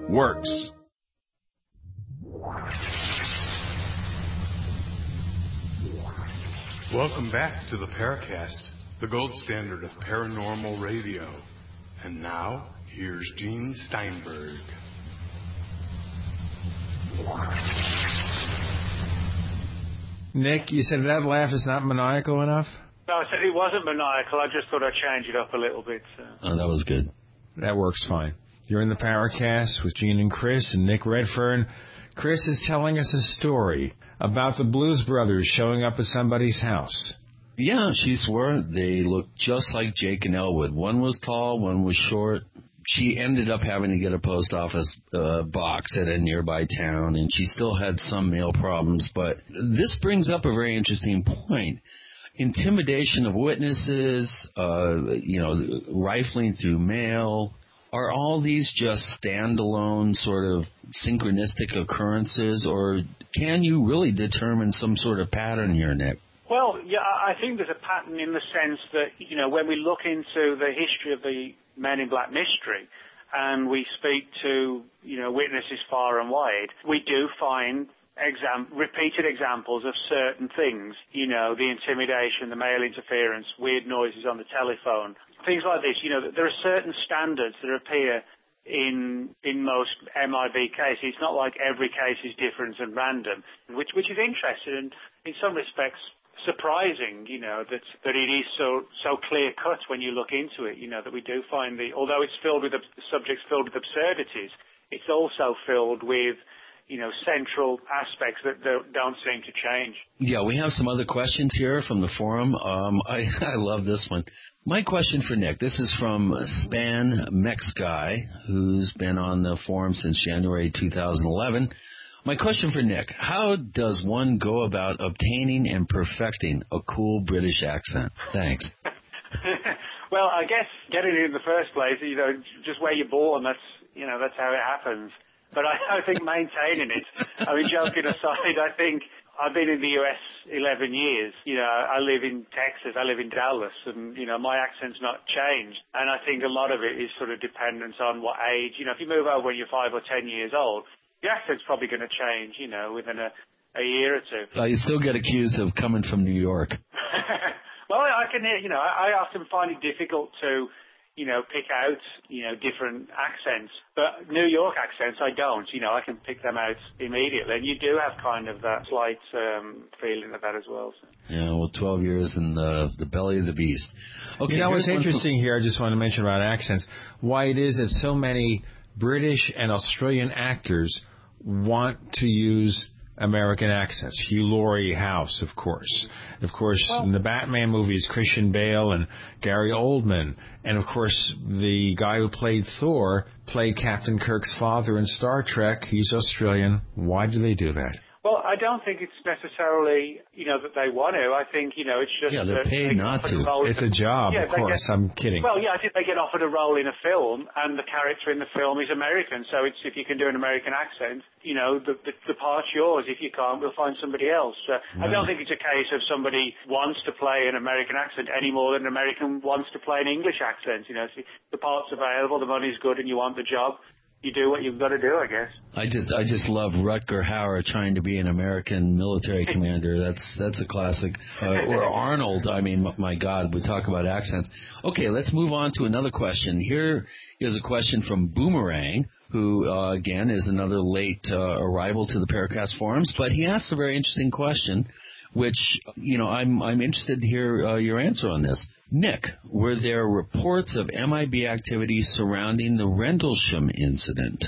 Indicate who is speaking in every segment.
Speaker 1: works. Welcome back to the Paracast, the gold standard of paranormal radio. And now, here's Gene Steinberg.
Speaker 2: Nick, you said that laugh is not maniacal enough?
Speaker 3: No, I said it wasn't maniacal. I just thought I'd change it up a little bit. So.
Speaker 4: Oh, that was good.
Speaker 2: That works fine. You're in the Paracast with Gene and Chris and Nick Redfern. Chris is telling us a story about the Blues Brothers showing up at somebody's house.
Speaker 4: Yeah, she swore they looked just like Jake and Elwood. One was tall, one was short. She ended up having to get a post office box at a nearby town, and she still had some mail problems. But this brings up a very interesting point. Intimidation of witnesses, rifling through mail. Are all these just standalone sort of synchronistic occurrences, or can you really determine some sort of pattern here, Nick?
Speaker 3: Well, yeah, I think there's a pattern in the sense that, when we look into the history of the Men in Black mystery and we speak to, witnesses far and wide, we do find repeated examples of certain things, the intimidation, the mail interference, weird noises on the telephone, things like this. There are certain standards that appear in most MIB cases. It's not like every case is different and random, which is interesting and in some respects surprising, that it is so clear cut when you look into it, that we do find although it's filled with the subject's filled with absurdities, it's also filled with central aspects that don't seem to change.
Speaker 4: Yeah, we have some other questions here from the forum. I love this one. My question for Nick, this is from Span Mex Guy, who's been on the forum since January 2011. My question for Nick, how does one go about obtaining and perfecting a cool British accent? Thanks.
Speaker 3: Well, I guess getting it in the first place, just where you're born, that's how it happens. But I think maintaining it, joking aside, I think I've been in the US 11 years. I live in Texas, I live in Dallas, and, my accent's not changed. And I think a lot of it is sort of dependent on what age. If you move over when you're 5 or 10 years old, the accent's probably going to change, within a year or two.
Speaker 4: You still get accused of coming from New York.
Speaker 3: Well, I can hear, I often find it difficult to, pick out, different accents. But New York accents, I don't. I can pick them out immediately. And you do have kind of that slight feeling of that as well. So.
Speaker 4: Yeah, well, 12 years in the belly of the beast. Okay,
Speaker 2: what's interesting here, I just want to mention about accents, why it is that so many British and Australian actors want to use American accents. Hugh Laurie, House, of course. Of course, in the Batman movies, Christian Bale and Gary Oldman. And, of course, the guy who played Thor played Captain Kirk's father in Star Trek. He's Australian. Why do they do that?
Speaker 3: Well, I don't think it's necessarily, that they want to. I think, it's just...
Speaker 4: Yeah, they're paid not to.
Speaker 2: It's a job, of course. I'm kidding.
Speaker 3: Well, yeah, I think they get offered a role in a film, and the character in the film is American. So if you can do an American accent, the part's yours. If you can't, we'll find somebody else. Right. I don't think it's a case of somebody wants to play an American accent any more than an American wants to play an English accent. If the part's available, the money's good, and you want the job, you do what you've got to do, I guess.
Speaker 4: I just love Rutger Hauer trying to be an American military commander. That's a classic. Or Arnold. My God, we talk about accents. Okay, let's move on to another question. Here is a question from Boomerang, who, again, is another late arrival to the Paracast forums. But he asks a very interesting question, which, I'm interested to hear your answer on this. Nick, were there reports of MIB activity surrounding the Rendlesham incident?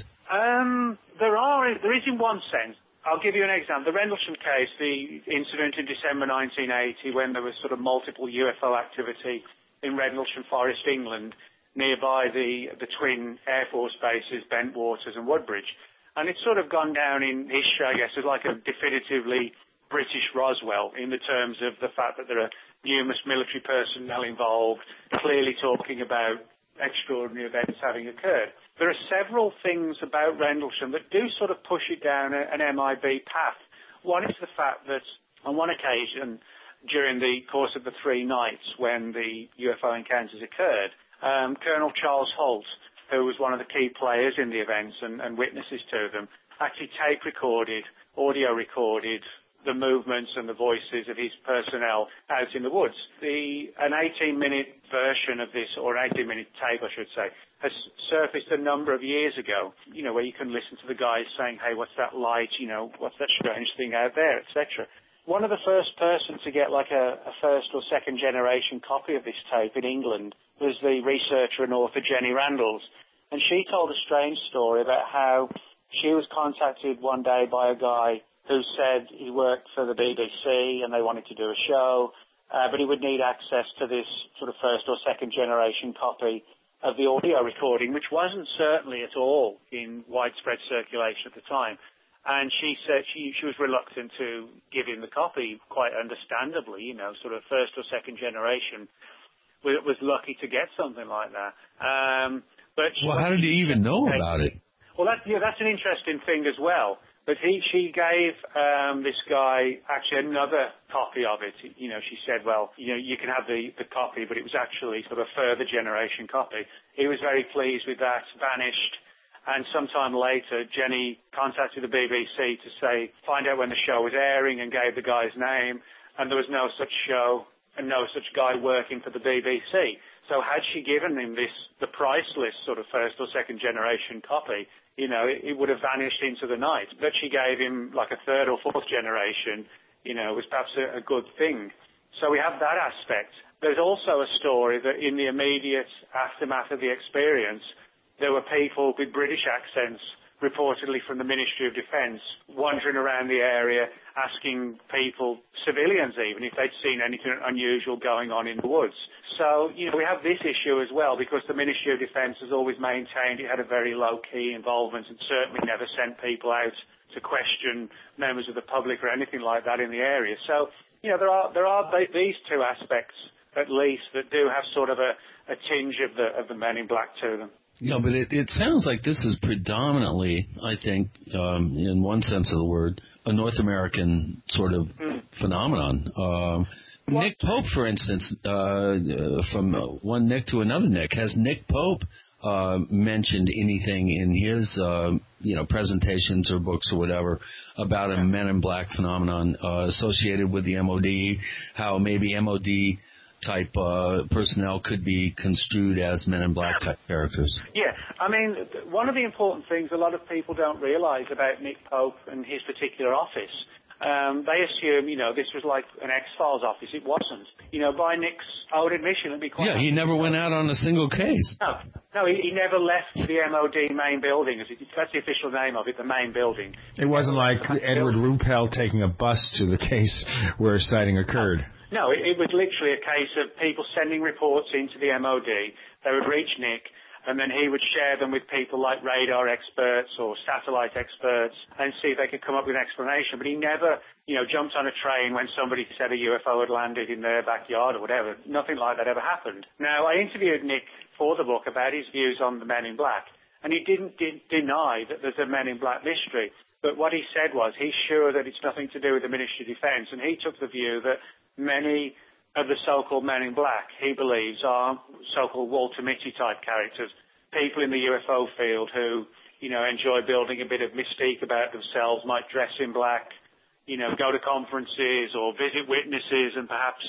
Speaker 3: There is in one sense. I'll give you an example. The Rendlesham case, the incident in December 1980 when there was sort of multiple UFO activity in Rendlesham Forest, England, nearby the twin Air Force bases, Bentwaters and Woodbridge. And it's sort of gone down in history, I guess, as like a definitively British Roswell in the terms of the fact that there are numerous military personnel involved, clearly talking about extraordinary events having occurred. There are several things about Rendlesham that do sort of push it down an MIB path. One is the fact that on one occasion during the course of the 3 nights when the UFO encounters occurred, Colonel Charles Holt, who was one of the key players in the events and witnesses to them, actually audio recorded the movements and the voices of his personnel out in the woods. An 18-minute version of this, or an 18-minute tape, I should say, has surfaced a number of years ago, where you can listen to the guys saying, hey, what's that light, what's that strange thing out there, etc. One of the first persons to get like a first or second generation copy of this tape in England was the researcher and author Jenny Randalls. And she told a strange story about how she was contacted one day by a guy who said he worked for the BBC and they wanted to do a show, but he would need access to this sort of first or second generation copy of the audio recording, which wasn't certainly at all in widespread circulation at the time. And she said she was reluctant to give him the copy, quite understandably, sort of first or second generation was lucky to get something like that.
Speaker 4: How did he even know about it?
Speaker 3: Well, that's an interesting thing as well. But she gave this guy actually another copy of it. She said, well, you can have the copy, but it was actually sort of a further generation copy. He was very pleased with that, vanished. And sometime later, Jenny contacted the BBC to find out when the show was airing and gave the guy's name. And there was no such show and no such guy working for the BBC. So had she given him the priceless sort of first or second generation copy, it would have vanished into the night. But she gave him like a third or fourth generation, was perhaps a good thing. So we have that aspect. There's also a story that in the immediate aftermath of the experience, there were people with British accents, reportedly from the Ministry of Defence, wandering around the area asking people, civilians even, if they'd seen anything unusual going on in the woods. So, we have this issue as well because the Ministry of Defence has always maintained it had a very low-key involvement and certainly never sent people out to question members of the public or anything like that in the area. So, there are these two aspects, at least, that do have sort of a tinge of the Men in Black to them.
Speaker 4: No, but it sounds like this is predominantly, I think, in one sense of the word, a North American sort of phenomenon. Nick Pope, for instance, from one Nick to another Nick, has Nick Pope mentioned anything in his, presentations or books or whatever about a Men in Black phenomenon associated with the MOD, how maybe MOD type personnel could be construed as Men in Black type characters?
Speaker 3: Yeah, I mean, one of the important things a lot of people don't realize about Nick Pope and his particular office, they assume, this was like an X-Files office. It wasn't. By Nick's own admission, it'd be quite...
Speaker 4: Yeah, he never went out on a single case.
Speaker 3: No, he never left the MOD main building. That's the official name of it, the main building.
Speaker 2: It wasn't like Edward Ruppel taking a bus to the case where a sighting occurred.
Speaker 3: No, it was literally a case of people sending reports into the MOD. They would reach Nick, and then he would share them with people like radar experts or satellite experts and see if they could come up with an explanation. But he never, jumped on a train when somebody said a UFO had landed in their backyard or whatever. Nothing like that ever happened. Now, I interviewed Nick for the book about his views on the Men in Black, and he didn't deny that there's a Men in Black mystery. But what he said was he's sure that it's nothing to do with the Ministry of Defence, and he took the view that many of the so-called Men in Black, he believes, are so-called Walter Mitty-type characters, people in the UFO field who, enjoy building a bit of mystique about themselves, might dress in black, go to conferences or visit witnesses and perhaps,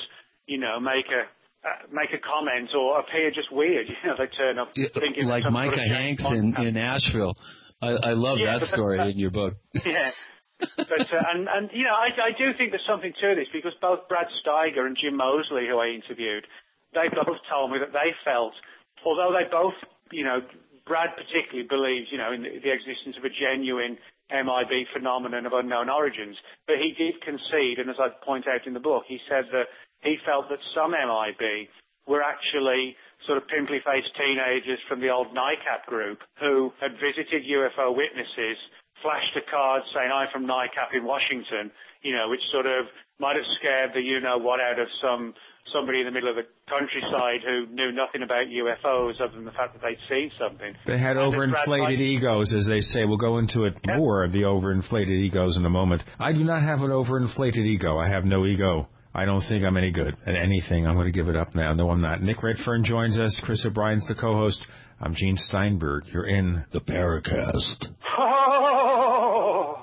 Speaker 3: make a comment or appear just weird. They turn up thinking...
Speaker 4: Like Micah Hanks in Asheville. I love that story in your book.
Speaker 3: Yeah. But I do think there's something to this because both Brad Steiger and Jim Moseley, who I interviewed, they both told me that they felt, although they both, Brad particularly believes, in the existence of a genuine MIB phenomenon of unknown origins, but he did concede, and as I point out in the book, he said that he felt that some MIB were actually sort of pimply-faced teenagers from the old NICAP group who had visited UFO witnesses, flashed a card saying, I'm from NICAP in Washington, which sort of might have scared the you-know-what out of somebody in the middle of the countryside who knew nothing about UFOs other than the fact that they'd seen something.
Speaker 2: They had overinflated egos, as they say. We'll go into it more of the overinflated egos in a moment. I do not have an overinflated ego. I have no ego. I don't think I'm any good at anything. I'm going to give it up now. No, I'm not. Nick Redfern joins us. Chris O'Brien's the co-host I'm Gene Steinberg. You're in
Speaker 4: the Paracast.
Speaker 3: Oh!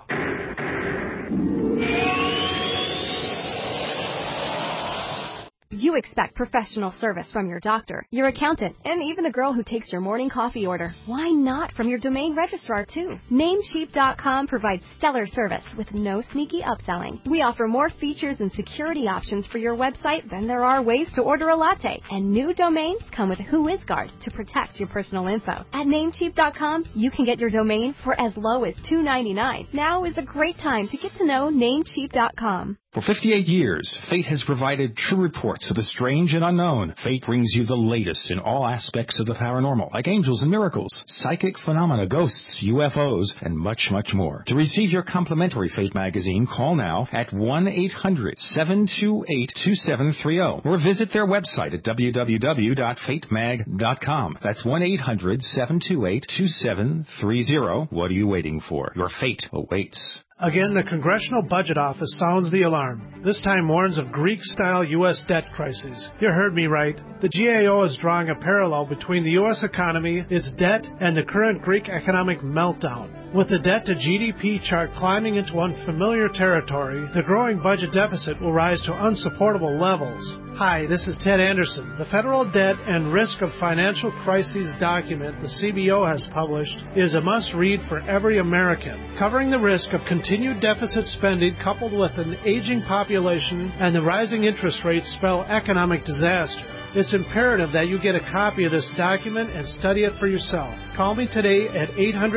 Speaker 5: You expect professional service from your doctor, your accountant, and even the girl who takes your morning coffee order. Why not from your domain registrar, too? Namecheap.com provides stellar service with no sneaky upselling. We offer more features and security options for your website than there are ways to order a latte. And new domains come with WhoisGuard to protect your personal info. At Namecheap.com, you can get your domain for as low as $2.99. Now is a great time to get to know Namecheap.com.
Speaker 6: For 58 years, Fate has provided true reports of the strange and unknown. Fate brings you the latest in all aspects of the paranormal, like angels and miracles, psychic phenomena, ghosts, UFOs, and much, much more. To receive your complimentary Fate magazine, call now at 1-800-728-2730 or visit their website at www.fatemag.com. That's 1-800-728-2730. What are you waiting for? Your fate awaits.
Speaker 7: Again, the Congressional Budget Office sounds the alarm. This time warns of Greek-style U.S. debt crises. You heard me right. The GAO is drawing a parallel between the U.S. economy, its debt, and the current Greek economic meltdown. With the debt-to-GDP chart climbing into unfamiliar territory, the growing budget deficit will rise to unsupportable levels. Hi, this is Ted Anderson. The Federal Debt and Risk of Financial Crises document the CBO has published is a must-read for every American, covering the risk of continued deficit spending coupled with an aging population and the rising interest rates spell economic disaster. It's imperative that you get a copy of this document and study it for yourself. Call me today at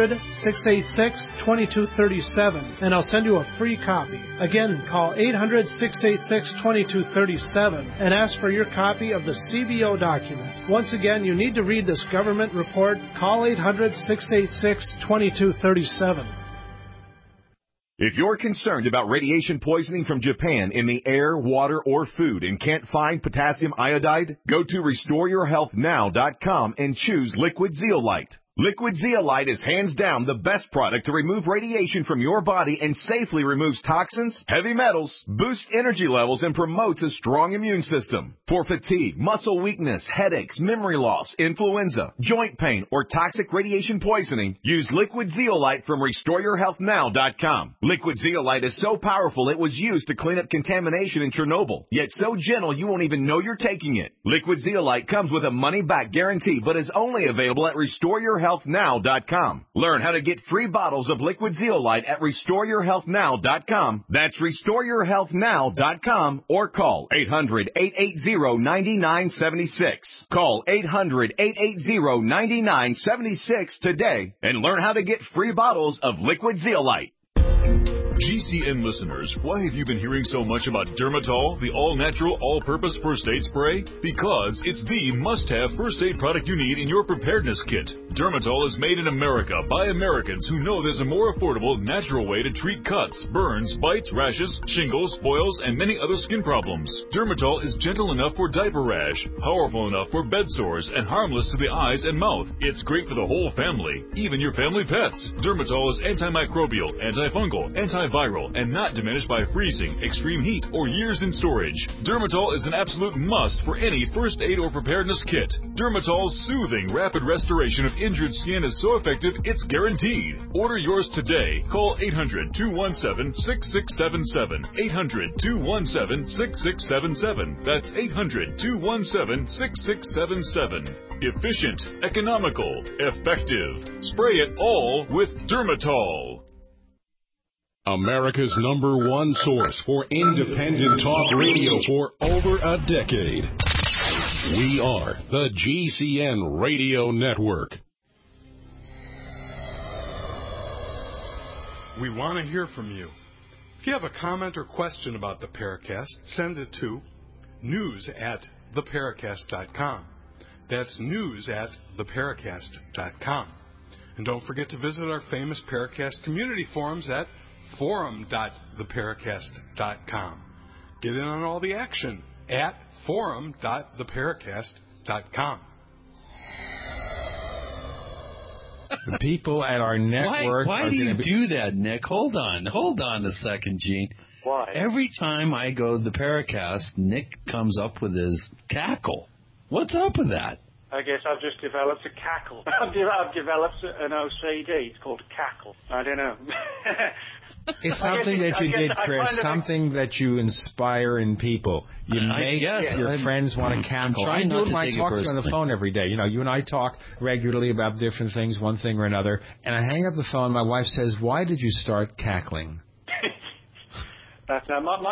Speaker 7: 800-686-2237 and I'll send you a free copy. Again, call 800-686-2237 and ask for your copy of the CBO document. Once again, you need to read this government report. Call 800-686-2237.
Speaker 8: If you're concerned about radiation poisoning from Japan in the air, water, or food and can't find potassium iodide, go to RestoreYourHealthNow.com and choose Liquid Zeolite. Liquid Zeolite is hands down the best product to remove radiation from your body and safely removes toxins, heavy metals, boosts energy levels, and promotes a strong immune system. For fatigue, muscle weakness, headaches, memory loss, influenza, joint pain, or toxic radiation poisoning, use Liquid Zeolite from RestoreYourHealthNow.com. Liquid Zeolite is so powerful it was used to clean up contamination in Chernobyl, yet so gentle you won't even know you're taking it. Liquid Zeolite comes with a money-back guarantee but is only available at RestoreYourHealthNow.com. Learn how to get free bottles of Liquid Zeolite at RestoreYourHealthNow.com. That's RestoreYourHealthNow.com or call 800-880-9976. Call 800-880-9976 today and learn how to get free bottles of Liquid Zeolite.
Speaker 9: GCN listeners, why have you been hearing so much about Dermatol, the all-natural, all-purpose first aid spray? Because it's the must-have first aid product you need in your preparedness kit. Dermatol is made in America by Americans who know there's a more affordable, natural way to treat cuts, burns, bites, rashes, shingles, boils, and many other skin problems. Dermatol is gentle enough for diaper rash, powerful enough for bed sores, and harmless to the eyes and mouth. It's great for the whole family, even your family pets. Dermatol is antimicrobial, antifungal, antiviral, and not diminished by freezing, extreme heat, or years in storage. Dermatol is an absolute must for any first aid or preparedness kit. Dermatol's soothing, rapid restoration of injured skin is so effective, it's guaranteed. Order yours today. Call 800-217-6677. 800-217-6677. That's 800-217-6677. Efficient, economical, effective. Spray it all with Dermatol.
Speaker 1: America's #1 source for independent talk radio for over a decade. We are the GCN Radio Network. We want to hear from you. If you have a comment or question about the Paracast, send it to news@theparacast.com. That's news@theparacast.com. And don't forget to visit our famous Paracast community forums at forum.theparacast.com. Get in on all the action at forum.theparacast.com.
Speaker 2: The people at our network.
Speaker 4: Why do you do that, Nick? Hold on a second, Gene.
Speaker 3: Why?
Speaker 4: Every time I go to the Paracast, Nick comes up with his cackle. What's up with that?
Speaker 3: I guess I've just developed a cackle. I've developed an OCD. It's called cackle. I don't know.
Speaker 2: It's something that you did, Chris, something that you inspire in people. You make your friends want to cackle. I do it when I talk to you on the phone every day. You know, you and I talk regularly about different things, one thing or another, and I hang up the phone, my wife says, "Why did you start cackling?"
Speaker 3: I've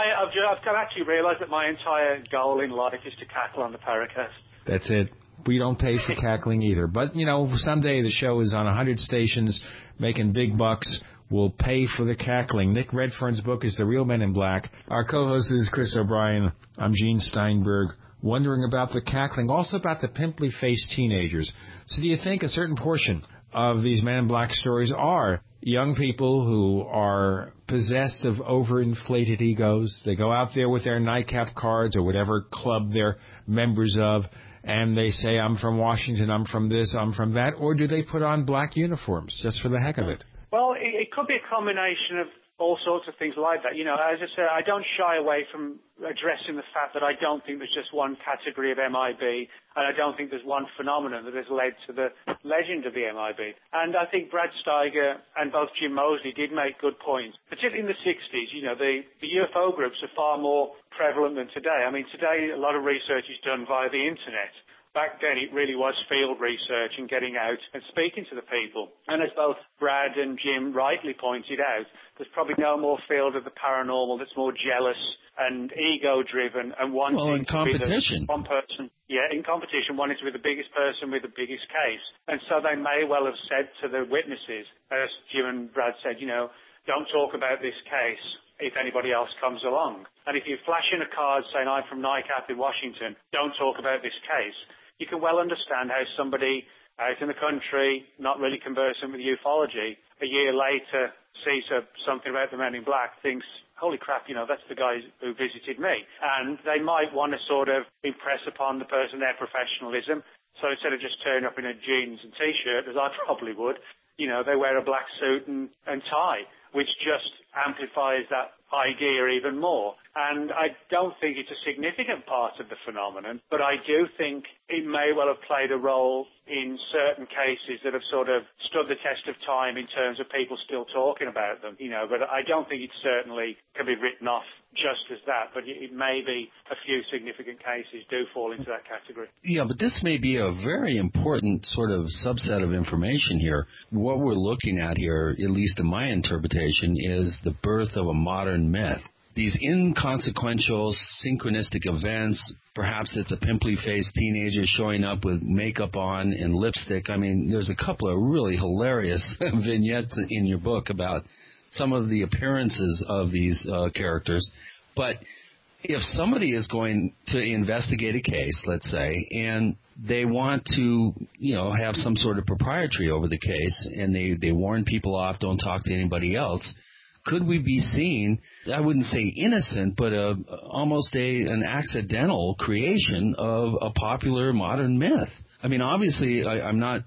Speaker 3: actually realised that my entire goal in life is to cackle on the Paracast.
Speaker 2: That's it. We don't pay for cackling either. But, you know, someday the show is on 100 stations making big bucks. We'll pay for the cackling. Nick Redfern's book is The Real Men in Black. Our co-host is Chris O'Brien. I'm Gene Steinberg, wondering about the cackling, also about the pimply-faced teenagers. So do you think a certain portion of these Men in Black stories are young people who are possessed of overinflated egos? They go out there with their nightcap cards or whatever club they're members of, and they say, I'm from Washington, I'm from this, I'm from that, or do they put on black uniforms just for the heck of it?
Speaker 3: Well, it could be a combination of all sorts of things like that. You know, as I said, I don't shy away from addressing the fact that I don't think there's just one category of MIB, and I don't think there's one phenomenon that has led to the legend of the MIB. And I think Brad Steiger and both Jim Moseley did make good points, particularly in the 60s. You know, the UFO groups are far more prevalent than today. I mean, today a lot of research is done via the Internet. Back then, it really was field research and getting out and speaking to the people. And as both Brad and Jim rightly pointed out, there's probably no more field of the paranormal that's more jealous and ego-driven and wanting
Speaker 4: in competition.
Speaker 3: To be the one person. Yeah, in competition, wanting to be the biggest person with the biggest case. And so they may well have said to the witnesses, as Jim and Brad said, you know, don't talk about this case if anybody else comes along. And if you flash in a card saying, I'm from NICAP in Washington, don't talk about this case, you can well understand how somebody out in the country, not really conversant with ufology, a year later sees something about the Men in Black, thinks, holy crap, you know, that's the guy who visited me. And they might want to sort of impress upon the person their professionalism. So instead of just turning up in a jeans and T-shirt, as I probably would, you know, they wear a black suit and tie, which just amplifies that idea even more. And I don't think it's a significant part of the phenomenon, but I do think it may well have played a role in certain cases that have sort of stood the test of time in terms of people still talking about them, you know, but I don't think it certainly can be written off just as that, but it may be a few significant cases do fall into that category.
Speaker 4: Yeah, but this may be a very important sort of subset of information here. What we're looking at here, at least in my interpretation, is the birth of a modern myth. These inconsequential, synchronistic events, perhaps it's a pimply-faced teenager showing up with makeup on and lipstick. I mean, there's a couple of really hilarious vignettes in your book about some of the appearances of these characters. But if somebody is going to investigate a case, let's say, and they want to, you know, have some sort of proprietary over the case, and they warn people off, don't talk to anybody else, could we be seeing, I wouldn't say innocent, but almost an accidental creation of a popular modern myth? I mean, obviously, I'm not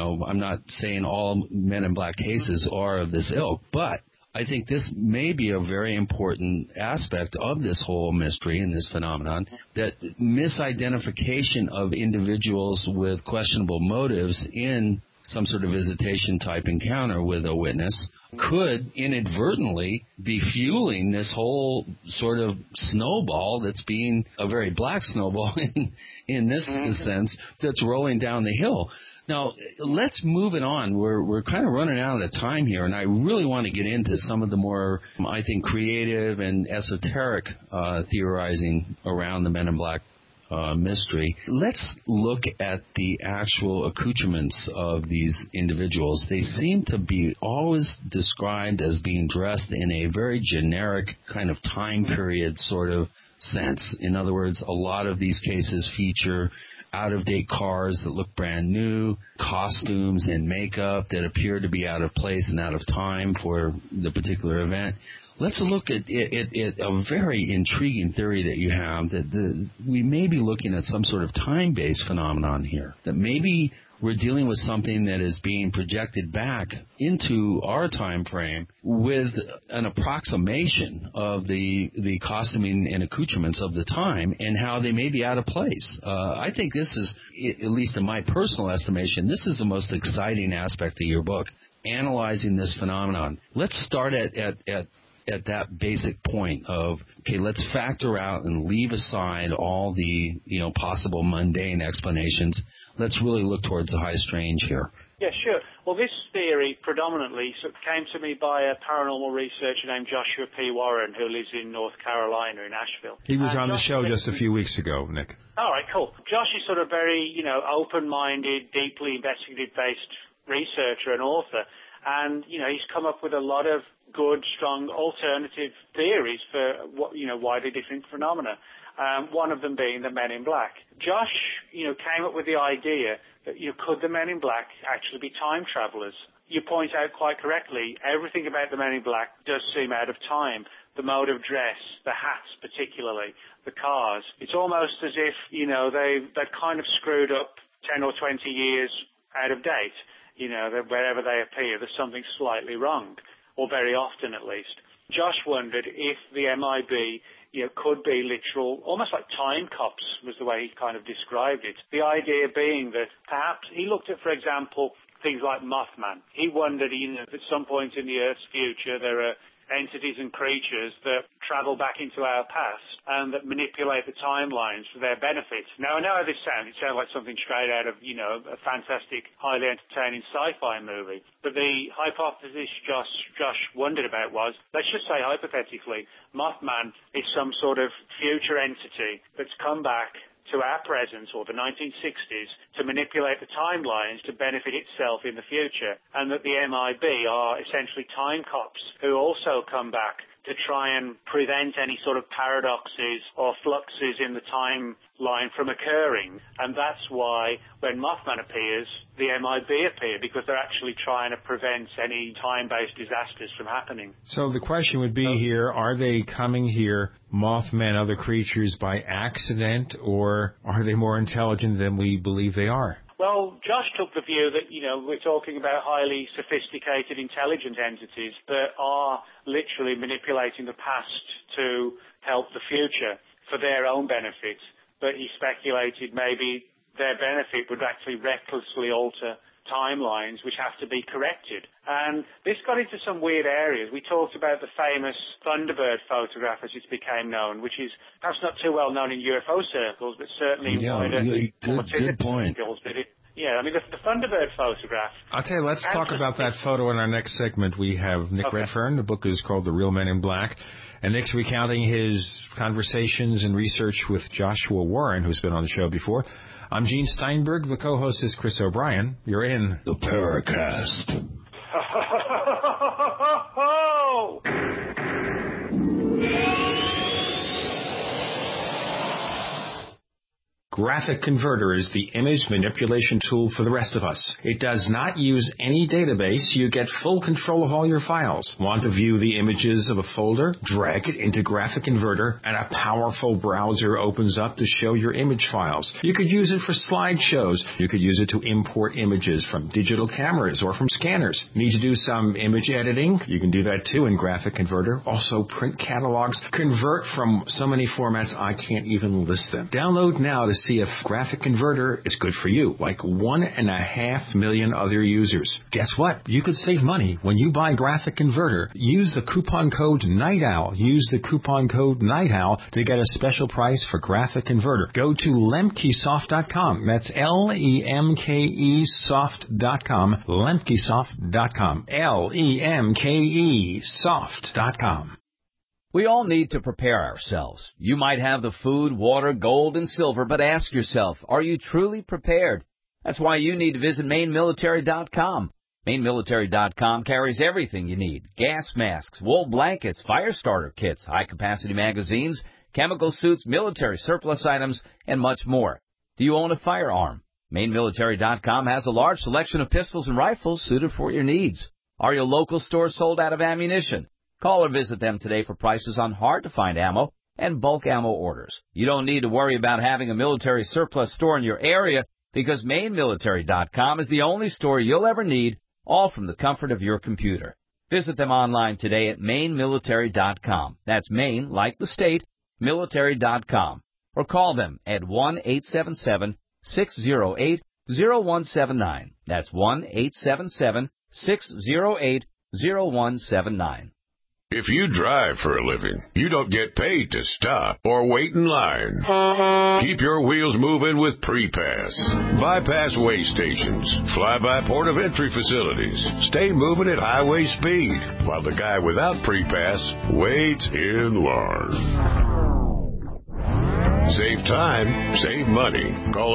Speaker 4: saying all Men in Black cases are of this ilk, but I think this may be a very important aspect of this whole mystery and this phenomenon, that misidentification of individuals with questionable motives in some sort of visitation-type encounter with a witness could inadvertently be fueling this whole sort of snowball that's being a very black snowball in this sense that's rolling down the hill. Now, let's move it on. We're kind of running out of time here, and I really want to get into some of the more, I think, creative and esoteric theorizing around the Men in Black mystery. Let's look at the actual accoutrements of these individuals. They seem to be always described as being dressed in a very generic kind of time period sort of sense. In other words, a lot of these cases feature out-of-date cars that look brand new, costumes and makeup that appear to be out of place and out of time for the particular event. Let's look at a very intriguing theory that you have, that we may be looking at some sort of time-based phenomenon here, that maybe we're dealing with something that is being projected back into our time frame with an approximation of the costuming and accoutrements of the time and how they may be out of place. I think this is, at least in my personal estimation, this is the most exciting aspect of your book, analyzing this phenomenon. Let's start at that basic point of, okay, let's factor out and leave aside all the, possible mundane explanations. Let's really look towards the high strange here.
Speaker 3: Yeah, sure. Well, this theory predominantly came to me by a paranormal researcher named Joshua P. Warren, who lives in North Carolina, in Asheville.
Speaker 2: He was on the show just a few weeks ago, Nick.
Speaker 3: All right, cool. Josh is sort of very, open-minded, deeply investigative-based researcher and author. And, he's come up with a lot of good, strong alternative theories for widely different phenomena. One of them being the Men in Black. Josh, came up with the idea that, could the Men in Black actually be time travelers? You point out quite correctly, everything about the Men in Black does seem out of time. The mode of dress, the hats particularly, the cars. It's almost as if, they've kind of screwed up 10 or 20 years out of date. That wherever they appear, there's something slightly wrong, or very often at least. Josh wondered if the MIB, could be literal, almost like time cops was the way he kind of described it. The idea being that perhaps he looked at, for example, things like Mothman. He wondered, if at some point in the Earth's future there are entities and creatures that travel back into our past and that manipulate the timelines for their benefit. Now, I know how this sounds. It sounds like something straight out of, a fantastic, highly entertaining sci-fi movie. But the hypothesis Josh wondered about was, let's just say hypothetically, Mothman is some sort of future entity that's come back to our present, or the 1960s, to manipulate the timelines to benefit itself in the future, and that the MIB are essentially time cops who also come back to try and prevent any sort of paradoxes or fluxes in the timeline from occurring. And that's why when Mothman appears, the MIB appear, because they're actually trying to prevent any time-based disasters from happening.
Speaker 2: So the question would be here, are they coming here, Mothman, other creatures, by accident, or are they more intelligent than we believe they are?
Speaker 3: Well, Josh took the view that, we're talking about highly sophisticated, intelligent entities that are literally manipulating the past to help the future for their own benefit. But he speculated maybe their benefit would actually recklessly alter timelines which have to be corrected. And this got into some weird areas. We talked about the famous Thunderbird photograph, as it became known, which is perhaps not too well known in UFO circles, but certainly wider
Speaker 4: good point.
Speaker 3: Circles. The Thunderbird photograph.
Speaker 2: I'll tell you, let's talk about that photo in our next segment. We have Nick Redfern. The book is called The Real Men in Black. And Nick's recounting his conversations and research with Joshua Warren, who's been on the show before. I'm Gene Steinberg. The co-host is Chris O'Brien. You're in
Speaker 4: the Paracast.
Speaker 6: Graphic Converter is the image manipulation tool for the rest of us. It does not use any database. You get full control of all your files. Want to view the images of a folder? Drag it into Graphic Converter, and a powerful browser opens up to show your image files. You could use it for slideshows. You could use it to import images from digital cameras or from scanners. Need to do some image editing? You can do that too in Graphic Converter. Also print catalogs. Convert from so many formats I can't even list them. Download now to see if Graphic Converter is good for you, like 1.5 million other users. Guess what? You could save money when you buy Graphic Converter. Use the coupon code Night Owl. Use the coupon code Night Owl to get a special price for Graphic Converter. Go to lemkesoft.com. That's LEMKEsoft.com. Lemkesoft.com. LEMKEsoft.com.
Speaker 10: We all need to prepare ourselves. You might have the food, water, gold, and silver, but ask yourself, are you truly prepared? That's why you need to visit MaineMilitary.com. MaineMilitary.com carries everything you need. Gas masks, wool blankets, fire starter kits, high-capacity magazines, chemical suits, military surplus items, and much more. Do you own a firearm? MaineMilitary.com has a large selection of pistols and rifles suited for your needs. Are your local stores sold out of ammunition? Call or visit them today for prices on hard-to-find ammo and bulk ammo orders. You don't need to worry about having a military surplus store in your area because MaineMilitary.com is the only store you'll ever need, all from the comfort of your computer. Visit them online today at MaineMilitary.com. That's Maine, like the state, military.com. Or call them at 1-877-608-0179. That's 1-877-608-0179.
Speaker 1: If you drive for a living, you don't get paid to stop or wait in line. Keep your wheels moving with Pre-Pass. Bypass weigh stations, fly-by port of entry facilities. Stay moving at highway speed while the guy without Pre-Pass waits in line. Save time, save money. Call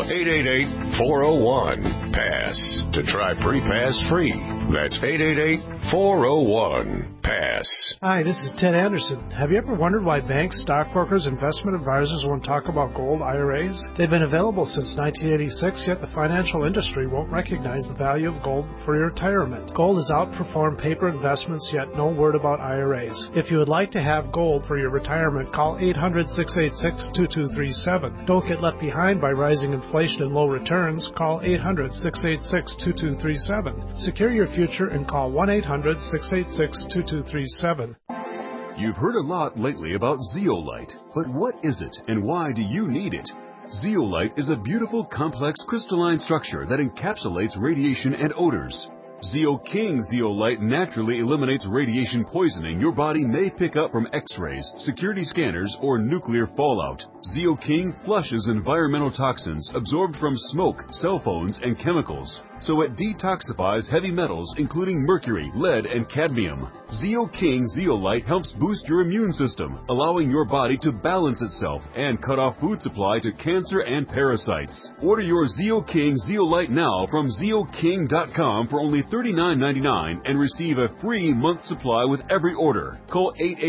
Speaker 1: 888-401-PASS to try Pre-Pass free. That's 888-401-PASS.
Speaker 7: Hi, this is Ted Anderson. Have you ever wondered why banks, stockbrokers, investment advisors won't talk about gold IRAs? They've been available since 1986, yet the financial industry won't recognize the value of gold for your retirement. Gold has outperformed paper investments, yet no word about IRAs. If you would like to have gold for your retirement, call 800-686-2237. Don't get left behind by rising inflation and low returns. Call 800-686-2237. Secure your future and call 1-800-686-2237.
Speaker 11: You've heard a lot lately about Zeolite, but what is it and why do you need it? Zeolite is a beautiful, complex crystalline structure that encapsulates radiation and odors. ZeoKing Zeolite naturally eliminates radiation poisoning your body may pick up from X-rays, security scanners, or nuclear fallout. ZeoKing flushes environmental toxins absorbed from smoke, cell phones, and chemicals, so it detoxifies heavy metals including mercury, lead, and cadmium. ZeoKing Zeolite helps boost your immune system, allowing your body to balance itself and cut off food supply to cancer and parasites. Order your ZeoKing Zeolite now from ZeoKing.com for only $39.99 and receive a free month supply with every order. Call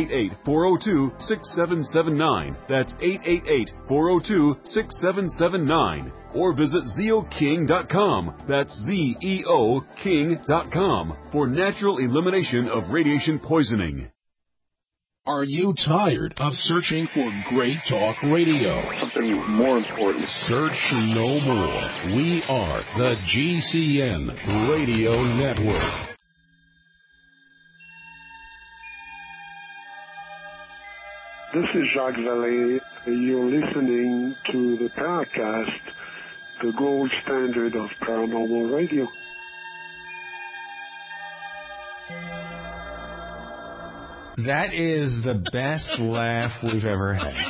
Speaker 11: 888-402-6779. That's 888-402-6779. Or visit ZeoKing.com. That's ZeoKing.com for natural elimination of radiation poisoning.
Speaker 1: Are you tired of searching for great talk radio?
Speaker 12: Something more important.
Speaker 1: Search no more. We are the GCN Radio Network.
Speaker 12: This is Jacques Vallée. You're listening to the Paracast, the gold standard of paranormal radio.
Speaker 2: That is the best laugh we've ever had.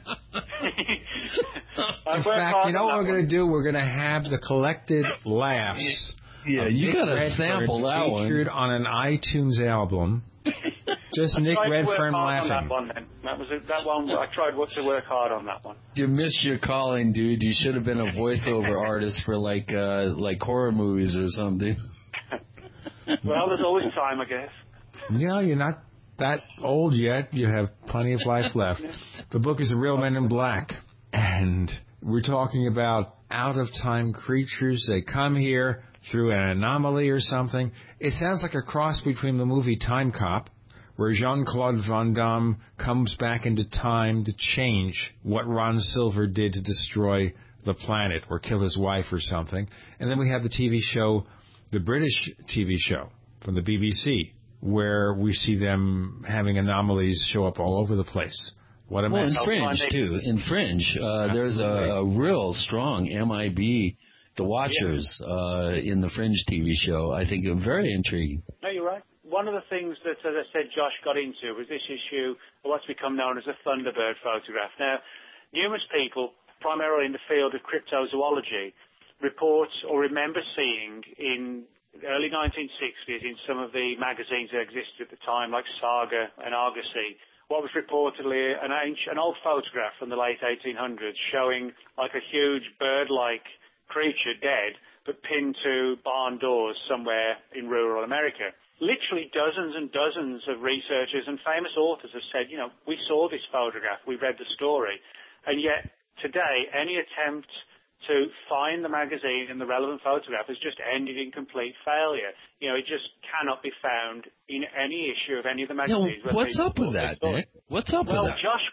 Speaker 2: In fact, you know what we're going to do? We're going to have the collected laughs.
Speaker 4: Yeah, you got to sample that one.
Speaker 2: Featured on an iTunes album. Just Nick Redfern laughing.
Speaker 3: That one, then. That one. I tried to work hard on that one.
Speaker 4: You missed your calling, dude. You should have been a voiceover artist for like horror movies or something.
Speaker 3: Well, there's always time, I guess.
Speaker 2: Yeah, you're not that old yet. You have plenty of life left. The book is The Real Men in Black, and we're talking about out-of-time creatures. They come here through an anomaly or something. It sounds like a cross between the movie Time Cop, where Jean-Claude Van Damme comes back into time to change what Ron Silver did to destroy the planet or kill his wife or something. And then we have the TV show, the British TV show from the BBC, where we see them having anomalies show up all over the place. What a mess.
Speaker 4: In Fringe, too. In Fringe, there's a real strong MIB, The Watchers, in the Fringe TV show. I think very intriguing.
Speaker 3: No, you're right. One of the things that, as I said, Josh got into was this issue of what's become known as a Thunderbird photograph. Now, numerous people, primarily in the field of cryptozoology, report or remember seeing in early 1960s in some of the magazines that existed at the time, like Saga and Argosy, what was reportedly an old photograph from the late 1800s showing like a huge bird-like creature dead, but pinned to barn doors somewhere in rural America. Literally dozens and dozens of researchers and famous authors have said, we saw this photograph, we read the story, and yet today any attempt to find the magazine and the relevant photograph has just ended in complete failure. You know, it just cannot be found in any issue of any of the magazines.
Speaker 4: What's up with that, Nick? What's up with that?
Speaker 3: Josh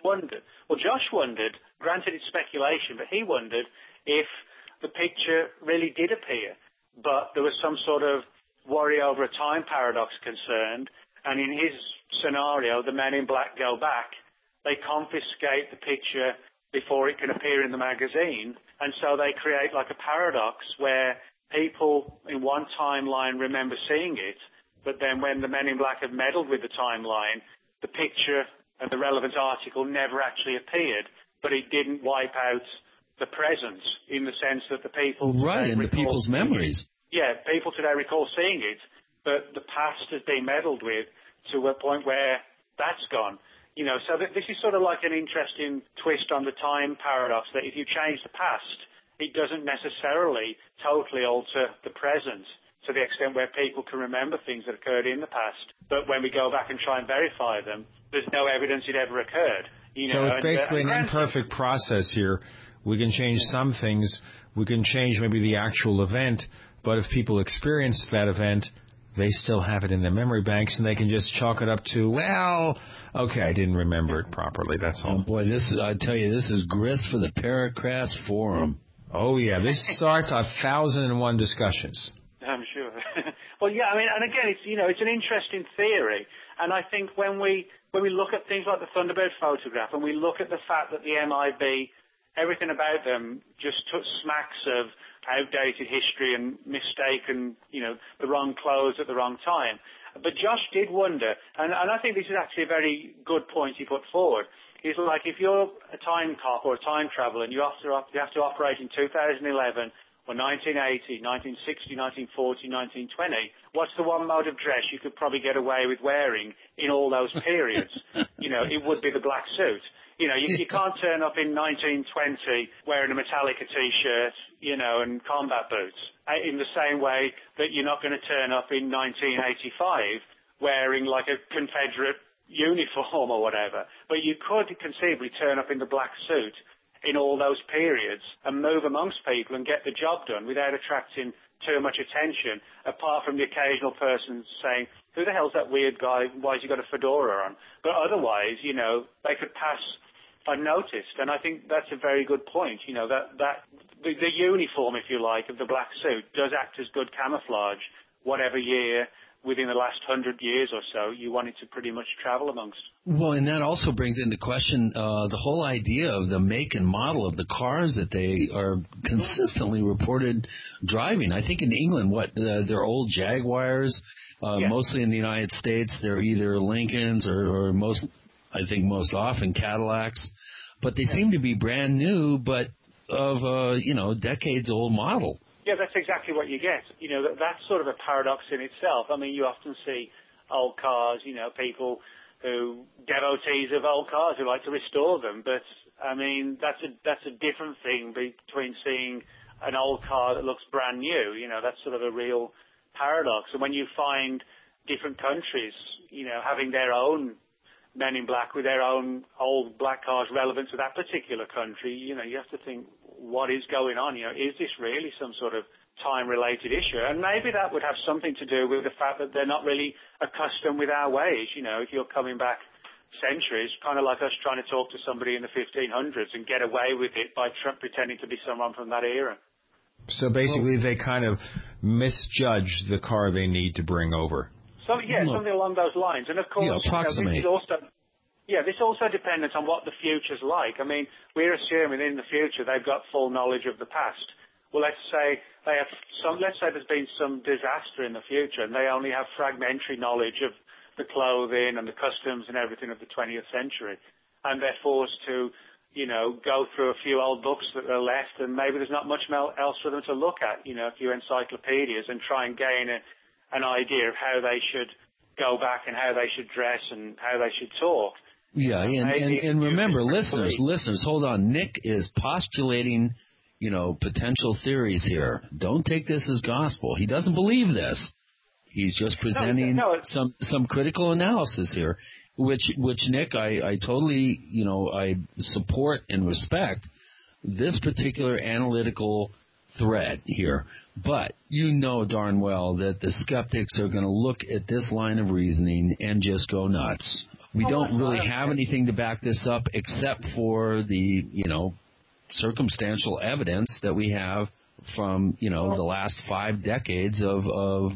Speaker 3: wondered, granted it's speculation, but he wondered if the picture really did appear, but there was some sort of worry over a time paradox concerned, and in his scenario, the men in black go back, they confiscate the picture before it can appear in the magazine, and so they create like a paradox where people in one timeline remember seeing it, but then when the men in black have meddled with the timeline, the picture and the relevant article never actually appeared, but it didn't wipe out the present in the sense that the people...
Speaker 4: Right, in the people's memories.
Speaker 3: Yeah, people today recall seeing it, but the past has been meddled with to a point where that's gone. You know, so this is sort of like an interesting twist on the time paradox, that if you change the past, it doesn't necessarily totally alter the present to the extent where people can remember things that occurred in the past. But when we go back and try and verify them, there's no evidence it ever occurred. You know,
Speaker 2: so it's basically an imperfect process here. We can change some things. We can change maybe the actual event. But if people experience that event, they still have it in their memory banks, and they can just chalk it up to, well, okay, I didn't remember it properly. That's all.
Speaker 4: Oh, boy, I tell you, this is grist for the Paracrast Forum.
Speaker 2: Oh, yeah. This starts 1,001 discussions.
Speaker 3: I'm sure. Well, yeah, I mean, and again, it's an interesting theory. And I think when we look at things like the Thunderbird photograph, and we look at the fact that the MIB, everything about them just smacks of outdated history and mistaken, the wrong clothes at the wrong time. But Josh did wonder, and I think this is actually a very good point he put forward. He's like, if you're a time cop or a time traveler and you have to operate in 2011 or 1980, 1960, 1940, 1920, what's the one mode of dress you could probably get away with wearing in all those periods? It would be the black suit. You can't turn up in 1920 wearing a Metallica T-shirt, and combat boots, in the same way that you're not going to turn up in 1985 wearing like a Confederate uniform or whatever. But you could conceivably turn up in the black suit in all those periods and move amongst people and get the job done without attracting too much attention, apart from the occasional person saying, who the hell's that weird guy? Why has he got a fedora on? But otherwise, they could pass unnoticed. And I think that's a very good point, that the uniform, if you like, of the black suit does act as good camouflage, whatever year within the last 100 years or so you wanted to pretty much travel amongst.
Speaker 4: Well, and that also brings into question the whole idea of the make and model of the cars that they are consistently reported driving. I think in England, they're old Jaguars, mostly in the United States, they're either Lincolns or most often Cadillacs, but they seem to be brand new, but of decades old model.
Speaker 3: Yeah, that's exactly what you get. That's sort of a paradox in itself. I mean, you often see old cars, people devotees of old cars who like to restore them. But, I mean, that's a different thing between seeing an old car that looks brand new. That's sort of a real paradox. And when you find different countries, having their own men in black with their own old black cars relevant to that particular country, you have to think, what is going on? Is this really some sort of time-related issue? And maybe that would have something to do with the fact that they're not really accustomed with our ways. If you're coming back centuries, kind of like us trying to talk to somebody in the 1500s and get away with it by pretending to be someone from that era.
Speaker 2: So basically they kind of misjudge the car they need to bring over.
Speaker 3: So, something along those lines. And, of course,
Speaker 4: approximate.
Speaker 3: This also depends on what the future's like. I mean, we're assuming in the future they've got full knowledge of the past. Well, let's say there's been some disaster in the future and they only have fragmentary knowledge of the clothing and the customs and everything of the 20th century. And they're forced to, go through a few old books that are left, and maybe there's not much else for them to look at, a few encyclopedias, and try and gain an idea of how they should go back and how they should dress and how they should talk.
Speaker 4: Yeah, and remember, listeners, hold on. Nick is postulating, potential theories here. Don't take this as gospel. He doesn't believe this. He's just presenting some critical analysis here, which Nick, I totally, I support and respect. this particular analytical thread here. But you know darn well that the skeptics are going to look at this line of reasoning and just go nuts. We don't really have anything to back this up except for the, circumstantial evidence that we have from, the last 5 decades of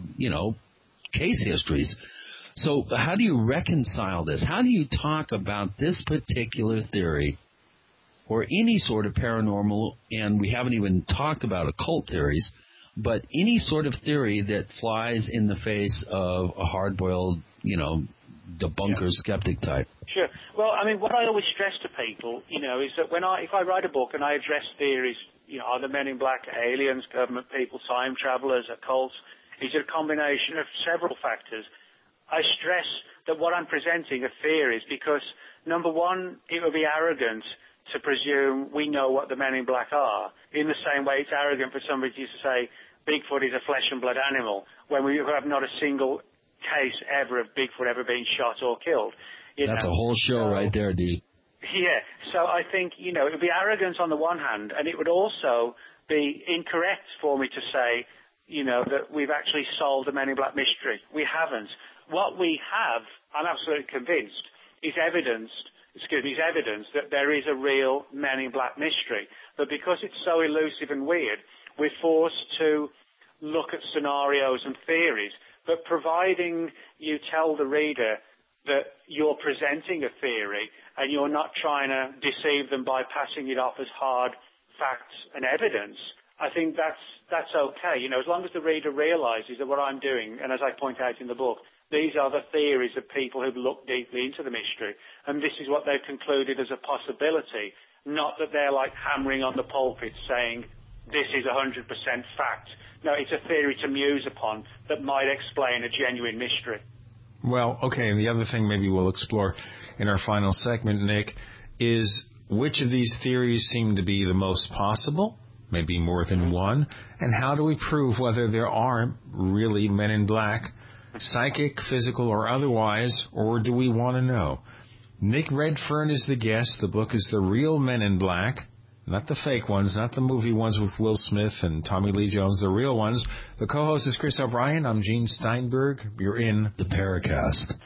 Speaker 4: case histories. So how do you reconcile this? How do you talk about this particular theory or any sort of paranormal, and we haven't even talked about occult theories, but any sort of theory that flies in the face of a hard-boiled, debunker, skeptic type?
Speaker 3: Sure. Well, I mean, what I always stress to people, is that if I write a book and I address theories, are the men in black aliens, government people, time travelers, occults, is it a combination of several factors? I stress that what I'm presenting are theories because, number one, it would be arrogant to presume we know what the men in black are. In the same way, it's arrogant for somebody to say Bigfoot is a flesh and blood animal when we have not a single case ever of Bigfoot ever being shot or killed.
Speaker 4: That's a whole show right there, Dee.
Speaker 3: Yeah, so I think, it would be arrogance on the one hand, and it would also be incorrect for me to say, that we've actually solved the Men in Black mystery. We haven't. What we have, I'm absolutely convinced, is evidence that there is a real Men in Black mystery. But because it's so elusive and weird, we're forced to look at scenarios and theories. But providing you tell the reader that you're presenting a theory and you're not trying to deceive them by passing it off as hard facts and evidence, I think that's okay. As long as the reader realizes that what I'm doing, and as I point out in the book, these are the theories of people who've looked deeply into the mystery, and this is what they've concluded as a possibility, not that they're like hammering on the pulpit saying, this is 100% fact. No, it's a theory to muse upon that might explain a genuine mystery.
Speaker 2: Well, okay, and the other thing maybe we'll explore in our final segment, Nick, is which of these theories seem to be the most possible, maybe more than one, and how do we prove whether there are really men in black, psychic, physical, or otherwise, or do we want to know? Nick Redfern is the guest. The book is The Real Men in Black. Not the fake ones, not the movie ones with Will Smith and Tommy Lee Jones, the real ones. The co-host is Chris O'Brien. I'm Gene Steinberg. You're in the Paracast.